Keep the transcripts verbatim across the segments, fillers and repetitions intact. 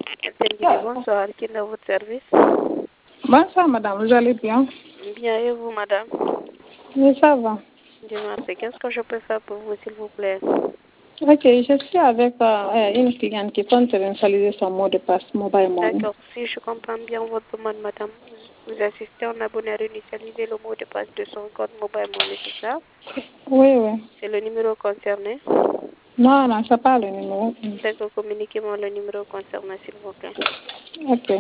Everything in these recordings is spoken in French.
Samedi, bonsoir, qui est dans votre service? Bonsoir madame, vous allez bien? Bien, et vous madame? Oui, ça va. Dieu merci. Qu'est-ce que je peux faire pour vous, s'il vous plaît? Ok, je suis avec euh, une cliente qui compte réinitialiser son mot de passe mobile money. D'accord, si je comprends bien votre demande madame, vous, vous assistez en abonné à réinitialiser le mot de passe de son compte mobile money, c'est ça? Oui, oui. C'est le numéro concerné? Non, non, c'est pas le numéro. D'accord, communiquez-moi le numéro concerné, s'il vous plaît. Ok.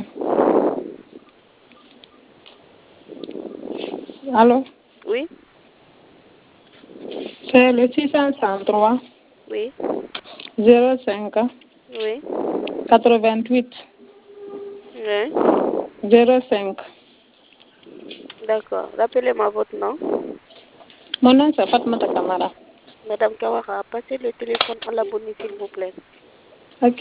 Allô? Oui? C'est le six cent trente-trois Oui? zéro cinq Oui? quatre-vingt-huit Oui? zéro cinq. D'accord. Rappelez-moi votre nom. Mon nom c'est Fatmata Kamara. Madame Kawara, passez le téléphone à l'abonné, s'il vous plaît. Ok.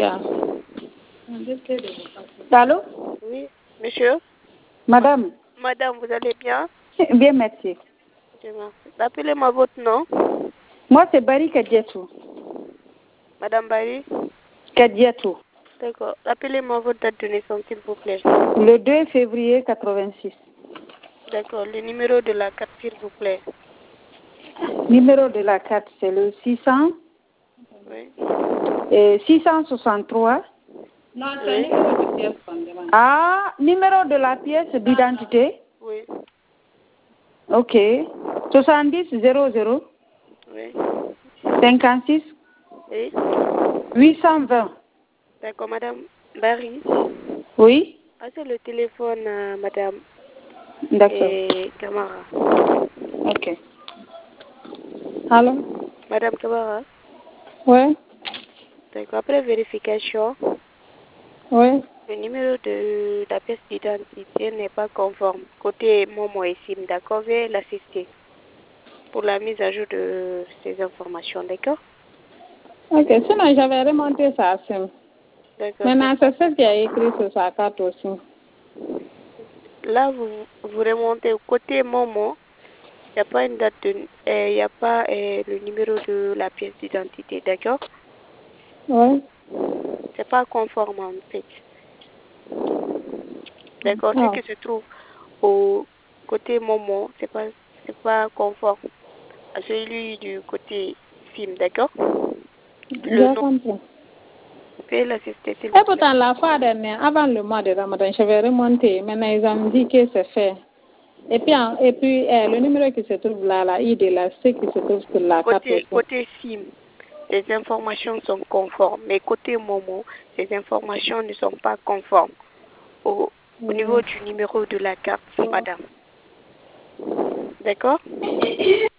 Allô? Oui, monsieur? Madame? Madame, vous allez bien? Bien, merci. Dieu merci. Rappelez-moi votre nom. Moi, c'est Barry Kadietou. Madame Barry? Kadietou. D'accord. Rappelez-moi votre date de naissance, s'il vous plaît. Le deux février quatre-vingt-six. D'accord. Le numéro de la carte, s'il vous plaît. Numéro de la carte, c'est le six cents. Oui. Et six cent soixante-trois. Non, c'est oui. Numéro de pièce qu'on demande. Ah, numéro de la pièce d'identité. Oui. Ok. soixante-dix zéro zéro. Oui. cinquante-six. Oui. huit cent vingt. D'accord, Madame Barry. Oui. Passez le téléphone à Madame D'accord. et Camara. Ok. Allô? Madame Camara. Oui. D'accord. Après vérification, Oui. le numéro de la pièce d'identité n'est pas conforme. Côté Momo et SIM, d'accord? Veuillez l'assister pour la mise à jour de ces informations, d'accord? Ok, sinon j'avais remonté sa SIM. D'accord. Maintenant, c'est ce qui a écrit sur sa carte aussi. Là, vous, vous remontez au côté Momo. Il n'y a pas une date de, il n'y a pas euh, le numéro de la pièce d'identité, d'accord? Oui. C'est pas conforme en fait. D'accord. Ce Ah. qui se trouve au côté Momo, c'est pas, c'est pas conforme à celui du côté SIM, d'accord? Le J'ai nom. compris. Vous pouvez l'assister, s'il Et vous plaît. pourtant, la fois dernière, avant le mois de Ramadan, j'avais remonté. Maintenant, ils ont dit que c'est fait. Et puis, en- et puis eh, le numéro qui se trouve là, la I D, là, c'est qui se trouve sur la carte Côté, aussi. côté SIM, ces informations sont conformes, mais côté Momo, ces informations ne sont pas conformes au, au niveau Mm. du numéro de la carte, madame. D'accord?